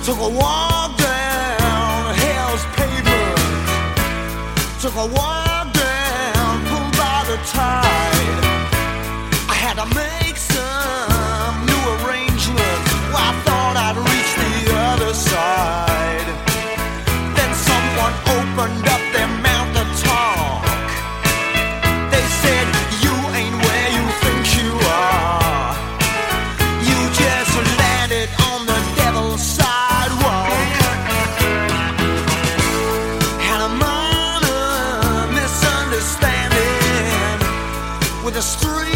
Took a walk down Hell's Pavement. Took a walk down, pulled by the tide. I had to make some new arrangements. Well, I thought I'd reach the other side. Then someone opened up their mouth to talk. They said, you ain't where you think you are. You just landed on the devil's sidewalk. Had a minor misunderstanding with a street